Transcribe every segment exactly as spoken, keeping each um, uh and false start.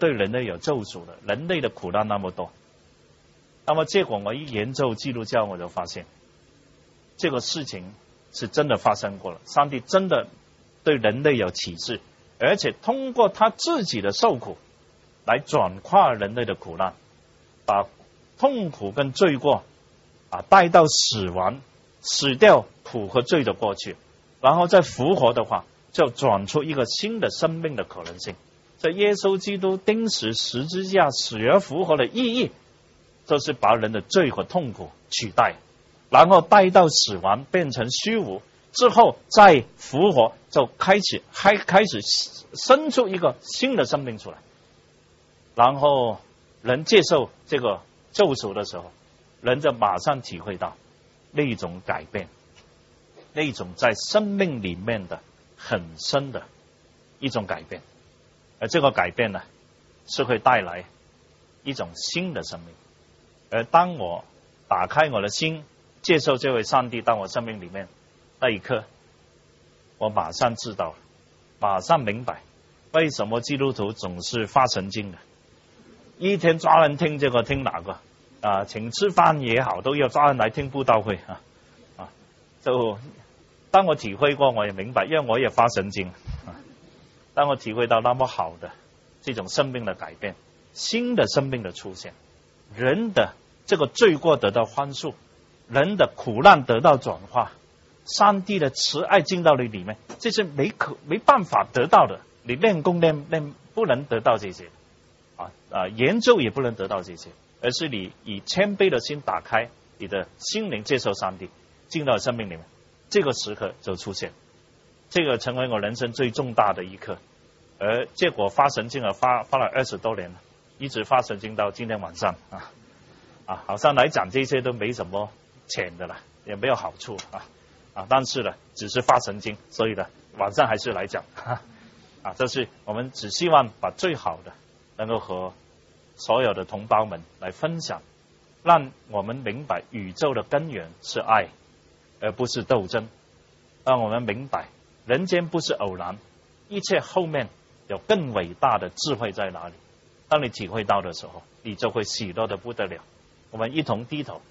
对人类有救赎的，人类的苦难那么多。那么结果我一研究基督教，我就发现这个事情是真的发生过了，上帝真的对人类有启示，而且通过他自己的受苦来转化人类的苦难，把痛苦跟罪过啊带到死亡，死掉苦和罪的过去，然后再复活的话，就转出一个新的生命的可能性。这耶稣基督钉死十字架死而复活的意义，就是把人的罪和痛苦取代，然后带到死亡变成虚无之后再复活，就开始开开始生出一个新的生命出来。然后人接受这个救赎的时候，人就马上体会到那种改变，那种在生命里面的很深的一种改变。而这个改变呢，是会带来一种新的生命。而当我打开我的心，接受这位上帝到我生命里面那一刻，我马上知道，马上明白为什么基督徒总是发神经的，一天抓人听这个听那个啊，请吃饭也好，都要抓人来听布道会啊啊！就当我体会过，我也明白，因为我也发神经啊。当我体会到那么好的这种生命的改变，新的生命的出现，人的这个罪过得到宽恕，人的苦难得到转化，上帝的慈爱进到你里面，这是没可没办法得到的。你练功练练不能得到这些啊啊，研究也不能得到这些，而是你以谦卑的心打开你的心灵，接受上帝进到生命里面，这个时刻就出现。这个成为我人生最重大的一刻，而结果发神经了，发发了二十多年了，一直发神经到今天晚上啊啊，好像来讲这些都没什么钱的了，也没有好处啊啊，但是呢，只是发神经，所以呢，晚上还是来讲啊啊，这是我们只希望把最好的能够和所有的同胞们来分享，让我们明白宇宙的根源是爱，而不是斗争，让我们明白人间不是偶然，一切后面有更伟大的智慧在哪里。当你体会到的时候，你就会喜乐的不得了。我们一同低头。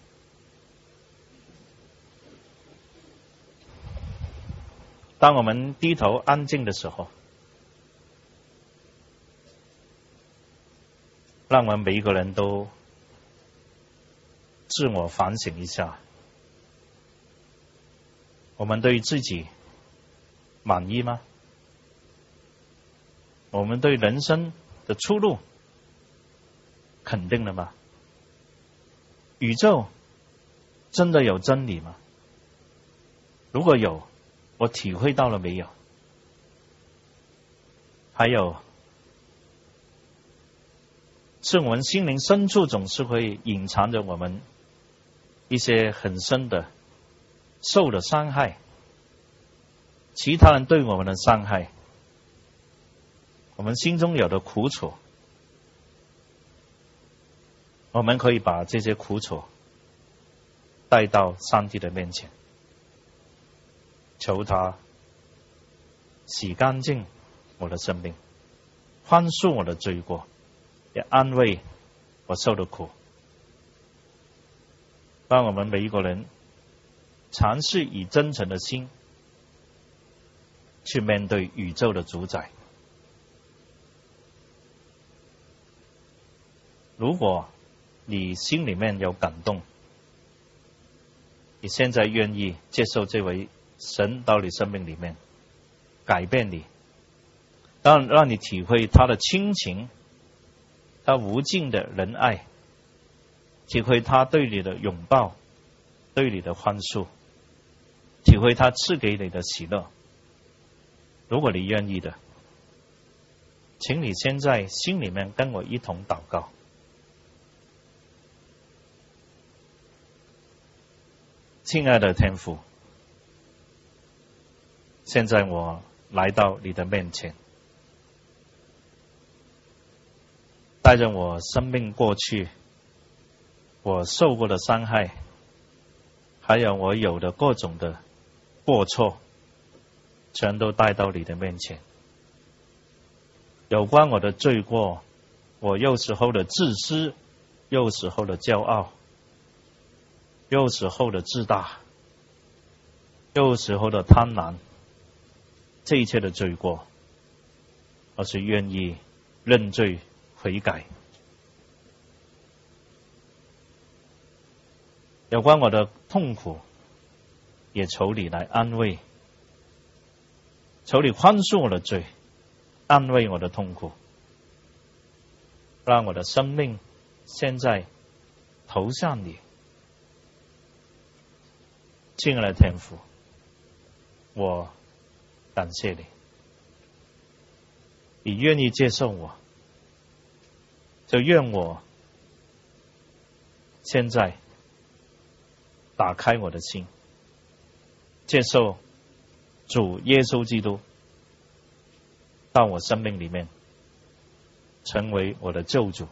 当我们低头安静的时候，让我们每一个人都自我反省一下，我们对自己满意吗？我们对人生的出路肯定了吗？宇宙真的有真理吗？如果有，我体会到了没有？还有，是我们心灵深处总是会隐藏着我们一些很深的受的伤害，其他人对我们的伤害，我们心中有的苦楚，我们可以把这些苦楚带到上帝的面前，求他洗干净我的生命，宽恕我的罪过，也安慰我受的苦。让我们每一个人尝试以真诚的心去面对宇宙的主宰。如果你心里面有感动，你现在愿意接受这位神到你生命里面改变你，让让你体会他的亲情，他无尽的仁爱，体会他对你的拥抱，对你的宽恕，体会他赐给你的喜乐。如果你愿意的，请你现在心里面跟我一同祷告。亲爱的天父，现在我来到你的面前，带着我生命过去我受过的伤害，还有我有的各种的过错，全都带到你的面前。有关我的罪过， 我有时候的自私，有时候的骄傲，有时候的自大，有时候的贪婪，这一切的罪过，而是愿意认罪悔改。有关我的痛苦，也求你来安慰，求你宽恕我的罪，安慰我的痛苦，让我的生命现在投向你。亲爱的天父，我感谢你，你愿意接受我，就愿我现在打开我的心，接受主耶稣基督到我生命里面，成为我的救主。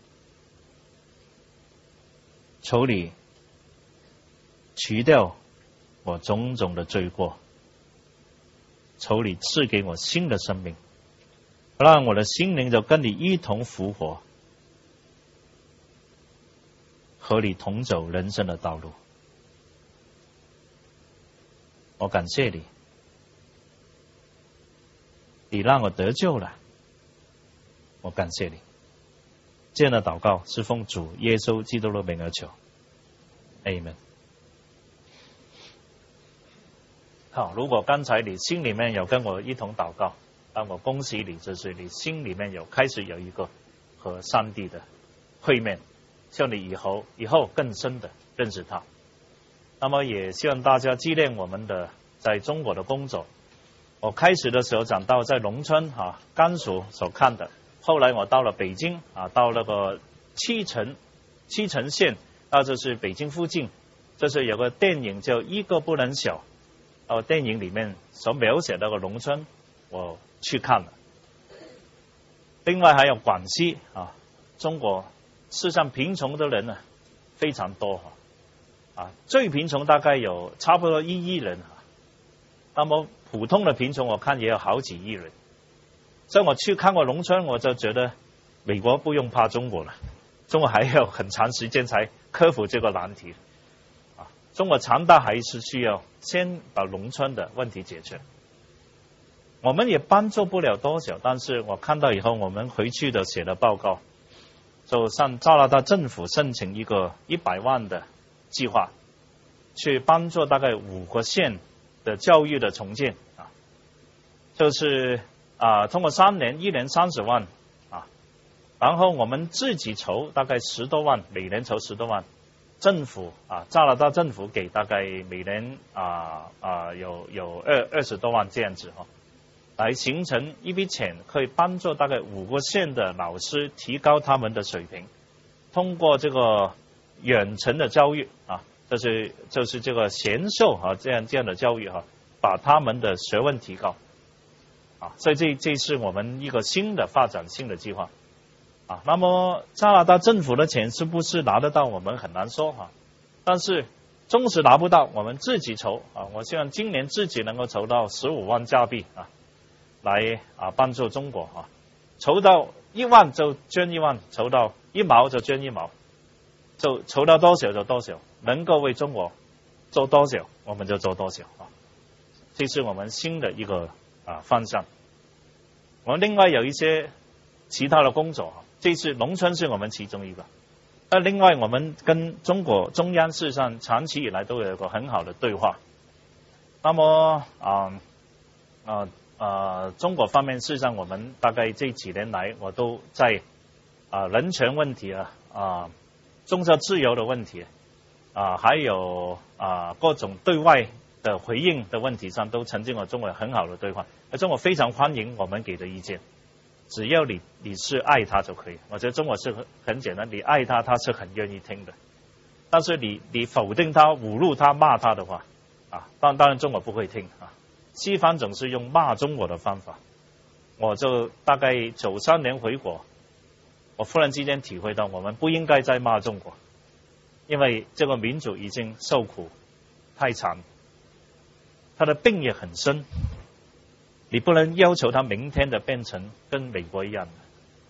求你除掉我种种的罪过，求你赐给我新的生命，让我的心灵就跟你一同复活，和你同走人生的道路。我感谢你，你让我得救了，我感谢你。这样的祷告是奉主耶稣基督的名而求 Amen。 好，如果刚才你心里面有跟我一同祷告，让我恭喜你，就是你心里面有开始有一个和上帝的会面，希望你以后以后更深的认识他。那么也希望大家纪念我们的在中国的工作。我开始的时候讲到在农村啊，甘肃所看的，后来我到了北京啊，到那个七城七城县，那就是北京附近，就是有个电影叫《一个不能少》，哦，电影里面所描写那个农村，我去看了。另外还有广西啊，中国世上贫穷的人呢非常多哈。啊，最贫穷大概有差不多一亿人啊，那么普通的贫穷我看也有好几亿人，所以我去看过农村，我就觉得美国不用怕中国了，中国还要很长时间才克服这个难题啊，中国强大还是需要先把农村的问题解决。我们也帮助不了多少，但是我看到以后，我们回去的写的报告，就向加拿大政府申请一个一百万的计划，去帮助大概五个县的教育的重建啊，就是啊，通过三年，一年三十万啊，然后我们自己筹大概十多万，每年筹十多万，政府啊，加拿大政府给大概每年啊啊有有二二十多万这样子哈，来形成一笔钱，可以帮助大概五个县的老师提高他们的水平，通过这个远程的教育啊，就是就是这个函授啊，这样这样的教育哈、啊，把他们的学问提高啊，所以这这是我们一个新的发展新的计划啊。那么加拿大政府的钱是不是拿得到，我们很难说哈、啊。但是纵使拿不到，我们自己筹啊，我希望今年自己能够筹到十五万加币啊，来啊帮助中国啊，筹到一万就捐一万，筹到一毛就捐一毛。就筹到多少就多少，能够为中国做多少我们就做多少啊，这是我们新的一个啊方向。我们另外有一些其他的工作，这次农村是我们其中一个。那另外我们跟中国中央事实上长期以来都有一个很好的对话。那么啊啊啊，中国方面事实上我们大概这几年来我都在啊人权问题啊啊。宗教自由的问题啊，还有啊各种对外的回应的问题上，都曾经和中国很好的对话。而中国非常欢迎我们给的意见，只要你你是爱他就可以。我觉得中国是很很简单，你爱他，他是很愿意听的。但是你你否定他、侮辱他、骂他的话啊，当当然中国不会听啊。西方总是用骂中国的方法。我就大概九三年回国。我忽然之间体会到，我们不应该再骂中国，因为这个民族已经受苦太惨，他的病也很深，你不能要求他明天的变成跟美国一样的，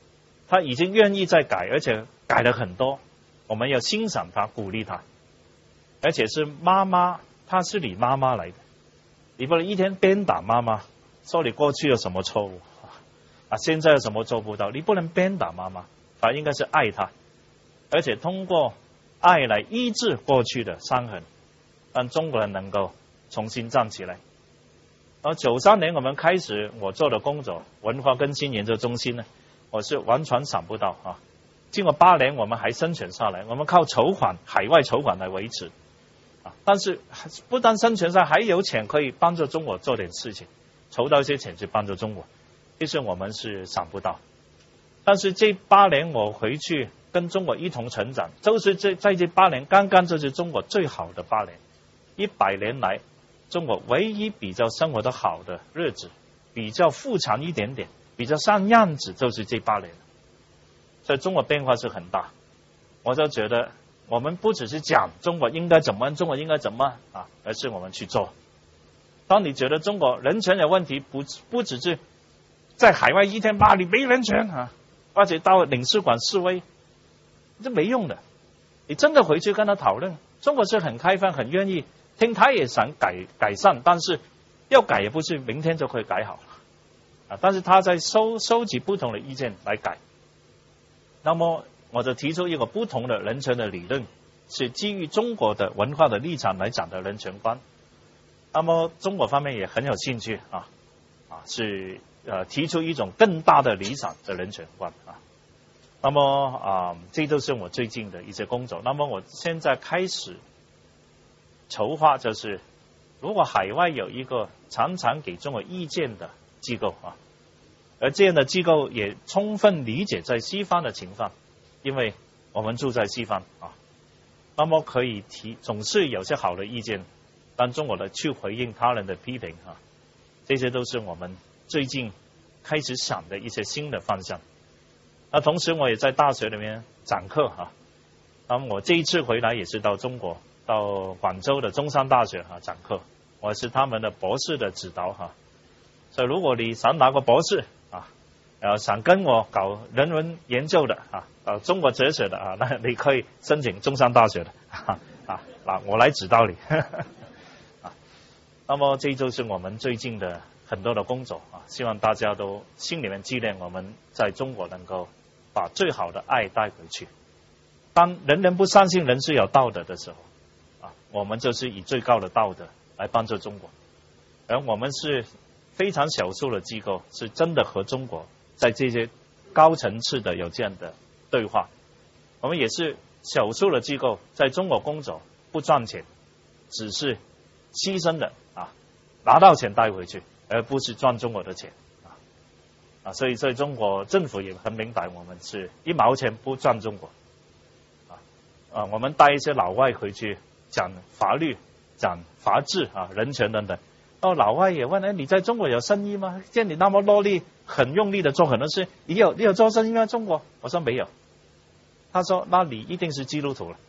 他已经愿意在改，而且改了很多，我们要欣赏他，鼓励他。而且是妈妈，她是你妈妈来的，你不能一天鞭打妈妈，说你过去有什么错误啊，现在有什么做不到，你不能鞭打妈妈，而应该是爱她，而且通过爱来医治过去的伤痕，让中国人能够重新站起来。而九三年我们开始我做的工作，文化更新研究中心呢，我是完全想不到啊。经过八年我们还生存下来，我们靠筹款，海外筹款来维持啊。但是不但生存下来，还有钱可以帮助中国做点事情，筹到一些钱去帮助中国，其实我们是想不到。但是这八年我回去跟中国一同成长，就是这在这八年，刚刚就是中国最好的八年，一百年来中国唯一比较生活的好的日子，比较富强一点点，比较像样子，就是这八年。所以中国变化是很大，我就觉得我们不只是讲中国应该怎么，中国应该怎么啊，而是我们去做。当你觉得中国人权有问题，不不只是在海外一天骂你没人权啊，或者到领事馆示威，这没用的。你真的回去跟他讨论，中国是很开放，很愿意听，他也想改改善，但是要改也不是明天就可以改好啊。但是他在收收集不同的意见来改。那么我就提出一个不同的人权的理论，是基于中国的文化的立场来讲的人权观。那么中国方面也很有兴趣啊啊，是呃提出一种更大的理想的人权观啊。那么啊，这都是我最近的一些工作。那么我现在开始筹划，就是如果海外有一个常常给中国意见的机构啊，而这样的机构也充分理解在西方的情况，因为我们住在西方啊，那么可以提总是有些好的意见，但中国的去回应他人的批评啊，这些都是我们最近开始想的一些新的方向。那同时我也在大学里面讲课啊，那么我这一次回来也是到中国，到广州的中山大学啊讲课，我是他们的博士的指导哈、啊。所以如果你想拿个博士啊，然后想跟我搞人文研究的啊，搞中国哲学的啊，那你可以申请中山大学的啊啊，那我来指导你啊。那么这就是我们最近的很多的工作啊，希望大家都心里面纪念我们在中国能够把最好的爱带回去。当人人不相信人是有道德的时候啊，我们就是以最高的道德来帮助中国。而我们是非常少数的机构，是真的和中国在这些高层次的有这样的对话。我们也是少数的机构在中国工作不赚钱，只是牺牲的啊，拿到钱带回去，而不是赚中国的钱啊啊！所以所以中国政府也很明白，我们是一毛钱不赚中国啊啊！我们带一些老外回去讲法律、讲法治啊、人权等等。哦，老外也问：哎，你在中国有生意吗？见你那么落力，很用力的做很多事，你有你有做生意吗？中国？我说没有。他说：那你一定是基督徒了。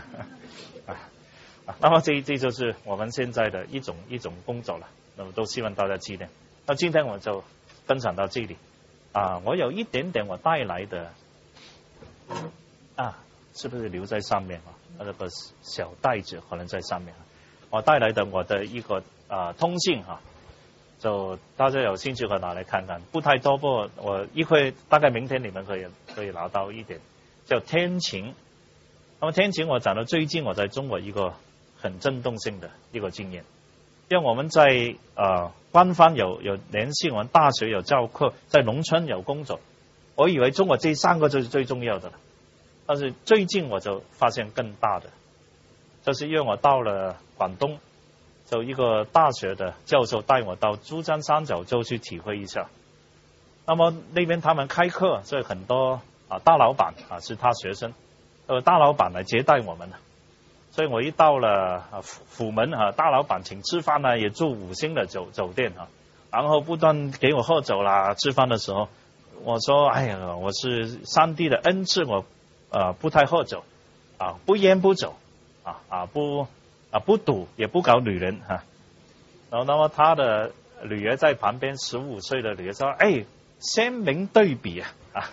啊，那么这这就是我们现在的一种一种工作了。那么都希望大家纪念。那今天我就分享到这里。啊，我有一点点我带来的啊，是不是留在上面啊？那个小袋子可能在上面。我带来的我的一个啊通信哈、啊，就大家有兴趣可以拿来看看，不太多，不过我一会大概明天你们可以可以拿到一点，叫天晴。那么天晴我讲到最近我在中国一个很震动性的一个经验，因为我们在呃官方有有联系，我们大学有教课，在农村有工作，我以为中国这三个就是最重要的了，但是最近我就发现更大的。就是因为我到了广东，就一个大学的教授带我到珠江三角洲去体会一下。那么那边他们开课，所以很多啊大老板啊是他学生，呃大老板来接待我们。所以我一到了啊府门啊，大老板请吃饭呢，也住五星的酒酒店啊，然后不断给我喝酒啦。吃饭的时候，我说：哎呀，我是上帝的恩赐，我呃不太喝酒啊，不烟不酒。啊啊不啊不赌也不搞女人哈、啊，然后那么他的女儿在旁边，十五岁的女儿说：哎，鲜明对比啊啊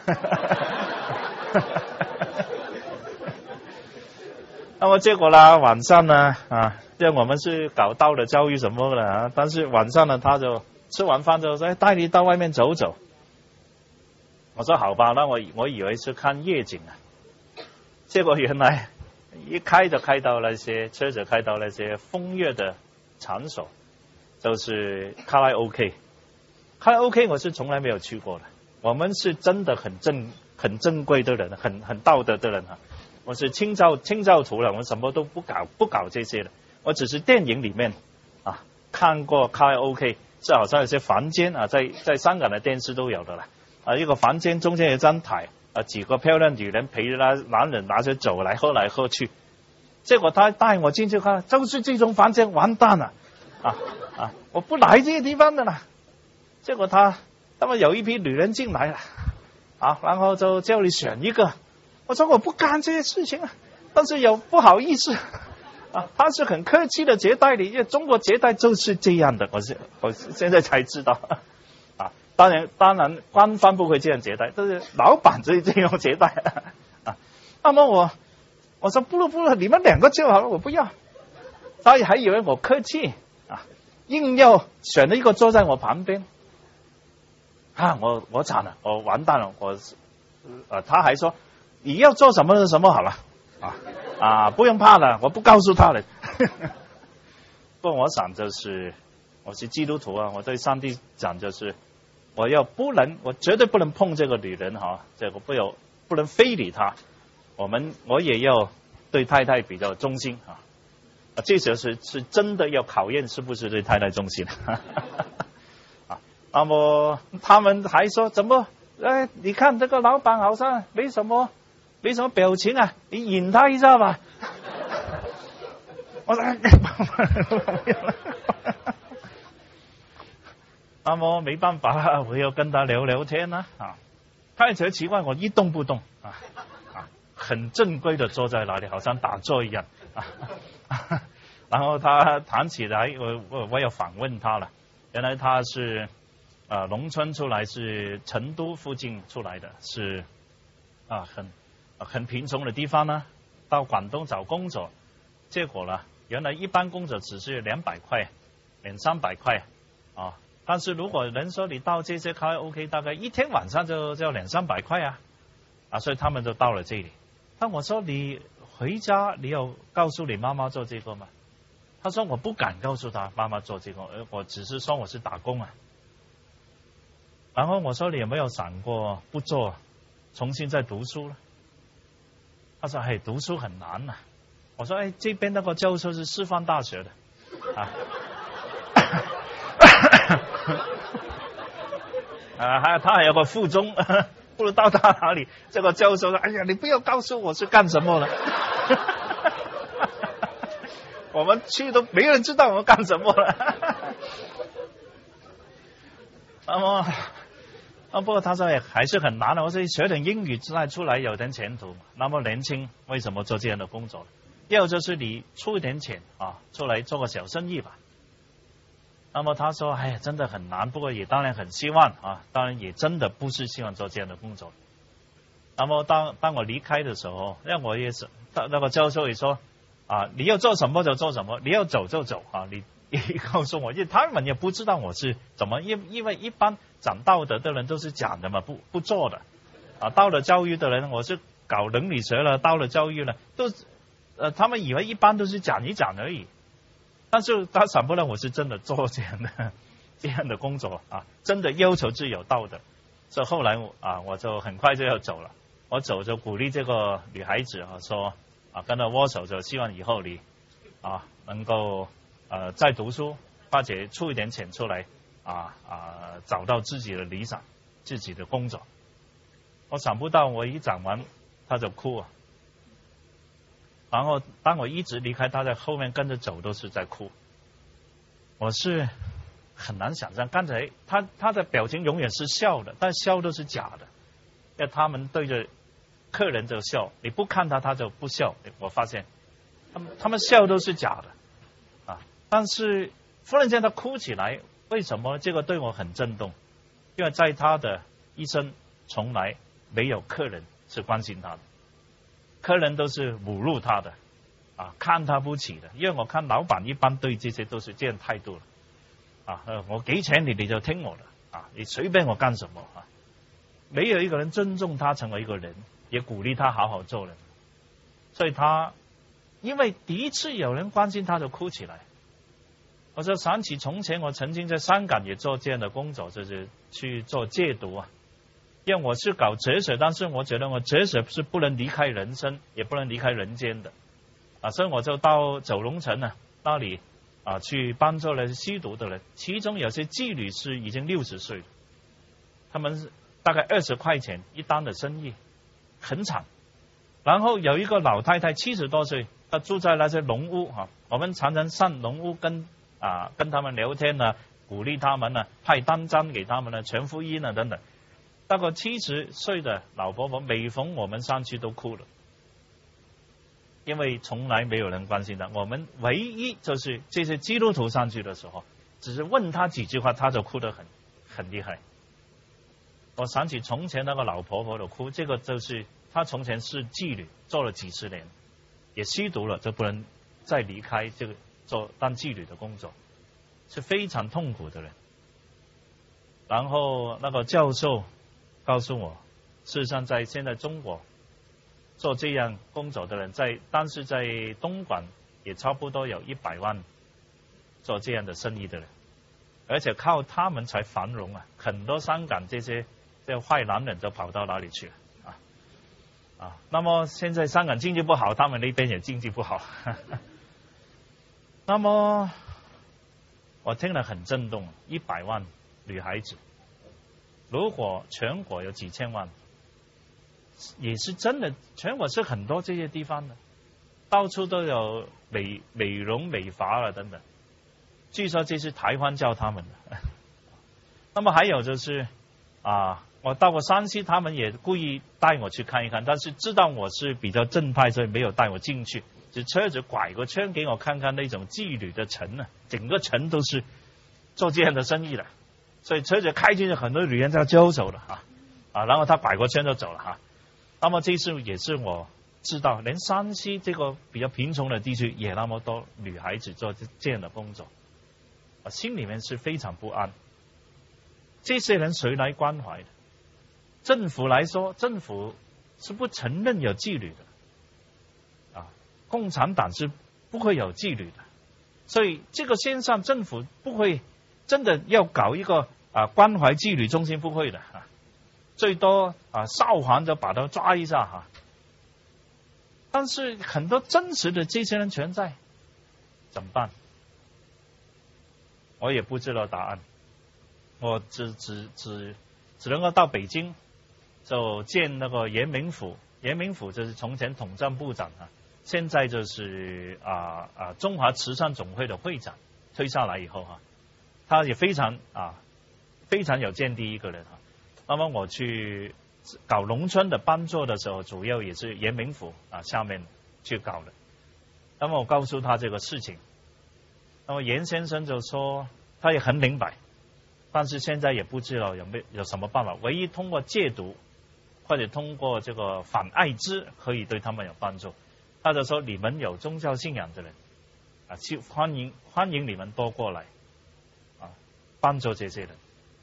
那么结果呢，晚上呢啊，这我们是搞道德教育什么的啊，但是晚上呢，他就吃完饭之后说，哎，带你到外面走走。我说好吧，那我我以为是看夜景啊，结果原来一开就开到那些车子开到那些风月的场所，就是卡拉 OK。卡拉 OK 我是从来没有去过的，我们是真的很正很正规的人，很很道德的人啊。我是清教清教徒了，我什么都不搞不搞这些的。我只是电影里面啊看过卡拉 OK， 是好像有些房间啊，在在香港的电视都有的了啊，一个房间中间有一张台啊，几个漂亮女人陪着那男人拿着酒来喝来喝去。结果他带我进去看，就是这种房间，完蛋了啊啊！我不来这些地方的了。结果他他们有一批女人进来了啊，然后就叫你选一个。我说我不干这些事情啊，但是有不好意思啊，他是很客气的接待你，因为中国接待就是这样的，我是我现在才知道啊。当然当然官方不会这样接待，但是老板这这样接待啊。那么我我说不了不了，你们两个就好了，我不要。他还以为我客气啊，硬要选了一个坐在我旁边啊，我我惨了，我完蛋了，我呃他还说。你要做什么就什么好了啊啊，不用怕了，我不告诉他了。不过我想就是，我是基督徒啊，我对上帝讲就是，我要不能，我绝对不能碰这个女人哈，这个不有不能非礼她。我们我也要对太太比较忠心啊，啊，这就是是真的要考验是不是对太太忠心啊。那么他们还说怎么？哎，你看这个老板好像没什么。没什么表情啊，你引他一下吧。我说，那么没办法，我要跟他聊聊天呢啊。他也觉得奇怪，我一动不动啊啊，很正规的坐在那里，好像打坐一样啊。然后他谈起来，我我我有访问他了，原来他是啊农村出来，是成都附近出来的，是啊很。很贫穷的地方呢，到广东找工作，结果呢，原来一般工作只是两百块，两三百块啊。但是如果人说你到这些卡拉 OK， 大概一天晚上就就要两三百块啊，啊，所以他们就到了这里。但我说你回家，你有告诉你妈妈做这个吗？他说我不敢告诉他妈妈做这个，我只是说我是打工啊。然后我说你有没有想过不做，重新再读书呢？他说：“哎，读书很难呐、啊。”我说：“哎，这边那个教授是师范大学的，啊，啊，还他还有个附中，不知道到哪里。这个教授说：‘哎呀，你不要告诉我是干什么了。’我们去都没人知道我们干什么了。那么。”啊，不过他说也还是很难的。我说学点英语再出来有点前途。那么年轻为什么做这样的工作？要就是你出一点钱啊，出来做个小生意吧。那么他说，哎呀，真的很难。不过也当然很希望啊，当然也真的不是希望做这样的工作。那么当当我离开的时候，让我也是，那个教授也说啊，你要做什么就做什么，你要走就走啊，你。你告诉我，因为他们也不知道我是怎么，因因为一般讲道德的人都是讲的嘛，不不做的，啊，到了教育的人，我是搞伦理学了，到了教育了，都呃，他们以为一般都是讲一讲而已，但是他想不到我是真的做这样的这样的工作啊，真的要求是有道德，所以后来啊，我就很快就要走了，我走就鼓励这个女孩子啊，说啊，跟她握手，就希望以后你啊能够。呃，再读书，或者出一点钱出来，啊啊，找到自己的理想，自己的工作。我想不到，我一讲完，他就哭啊。然后，当我一直离开，他在后面跟着走，都是在哭。我是很难想象，刚才他他的表情永远是笑的，但笑都是假的。因为他们对着客人就笑，你不看他，他就不笑。我发现，他们他们笑都是假的。但是忽然间他哭起来，为什么？这个对我很震动，因为在他的一生从来没有客人是关心他的，客人都是侮辱他的，啊，看他不起的。因为我看老板一般对这些都是这样态度了，啊，我给钱你你就听我的，啊，你随便我干什么啊，没有一个人尊重他成为一个人，也鼓励他好好做人。所以他因为第一次有人关心他就哭起来。我就想起从前我曾经在香港也做这样的工作，就是去做戒毒啊。因为我是搞哲学，但是我觉得我哲学是不能离开人生，也不能离开人间的啊，所以我就到九龙城啊那里啊去帮助了吸毒的人，其中有些妓女是已经六十岁了，他们大概二十块钱一单的生意，很惨。然后有一个老太太七十多岁，她住在那些农屋啊，我们常常上农屋跟啊跟他们聊天呢，鼓励他们呢，派单张给他们呢，全福音啊等等。大概七十岁的老婆婆，每逢我们上去都哭了，因为从来没有人关心她。我们唯一就是这些基督徒上去的时候，只是问他几句话，他就哭得很很厉害。我想起从前那个老婆婆的哭，这个就是她从前是妓女，做了几十年，也吸毒了，就不能再离开这个做当妓女的工作，是非常痛苦的人。然后那个教授告诉我，事实上在现在中国做这样工作的人，在但是在东莞也差不多有一百万做这样的生意的人，而且靠他们才繁荣啊！很多香港这些这坏男人都跑到哪里去了啊啊！那么现在香港经济不好，他们那边也经济不好。那么我听了很震动，一百万女孩子，如果全国有几千万，也是真的，全国是很多这些地方的，到处都有美美容美发了等等。据说这是台湾教他们的。那么还有就是啊，我到过山西，他们也故意带我去看一看，但是知道我是比较正派，所以没有带我进去，只车子拐个圈给我看看那种妓女的城呢，整个城都是做这样的生意的，所以车子开进去，很多女人在揪走了啊啊，然后他拐个圈就走了哈、啊。那么这次也是我知道，连山西这个比较贫穷的地区也那么多女孩子做这样的工作，啊，心里面是非常不安。这些人谁来关怀的？政府来说，政府是不承认有妓女的，啊，共产党是不会有妓女的，所以这个线上政府不会真的要搞一个啊关怀妓女中心，不会的啊，最多啊少还就把他抓一下哈、啊。但是很多真实的这些人存在，怎么办？我也不知道答案，我只只只只能够到北京，就见那个严明甫。严明甫就是从前统战部长啊，现在就是啊啊中华慈善总会的会长，退下来以后哈、啊，他也非常啊非常有见地一个人啊。那么我去搞农村的帮助的时候，主要也是严明甫啊下面去搞的。那么我告诉他这个事情。那么严先生就说他也很明白，但是现在也不知道有没有有什么办法，唯一通过戒毒或者通过这个反艾滋可以对他们有帮助。他就说你们有宗教信仰的人啊，去欢迎欢迎你们多过来啊，帮助这些人。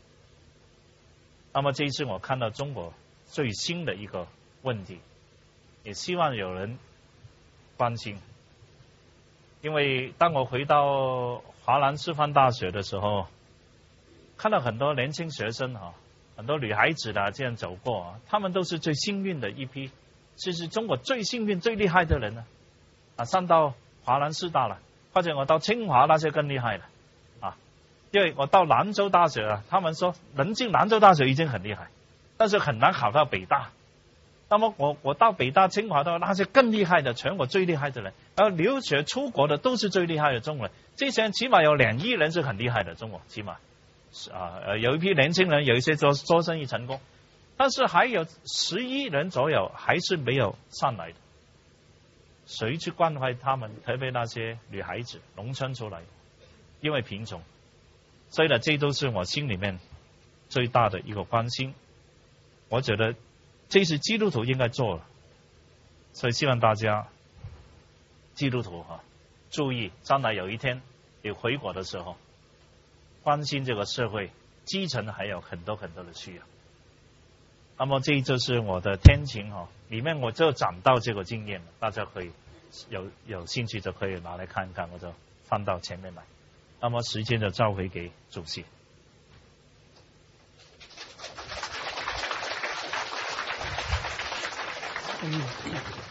那么这一次我看到中国最新的一个问题，也希望有人关心。因为当我回到华南师范大学的时候，看到很多年轻学生啊，很多女孩子啊这样走过啊，他们都是最幸运的一批，其实中国最幸运最厉害的人呢，啊上到华南师大了，或者我到清华那些更厉害了啊，因为我到兰州大学啊，他们说能进兰州大学已经很厉害，但是很难考到北大。那么我我到北大清华的那些更厉害的，全国最厉害的人，而留学出国的都是最厉害的中国人。这些人起码有两亿人是很厉害的，中国起码是啊呃有一批年轻人，有一些做做生意成功，但是还有十亿人左右还是没有上来的。谁去关怀他们？特别那些女孩子，农村出来的，因为贫穷，所以呢，这都是我心里面最大的一个关心。我觉得这是基督徒应该做的，所以希望大家基督徒哈，注意，将来有一天你回国的时候，关心这个社会基层还有很多很多的需要。那么这就是我的天晴哈，里面我就讲到这个经验，大家可以有有兴趣就可以拿来看一看，我就放到前面来。那么时间就交回给主席。 嗯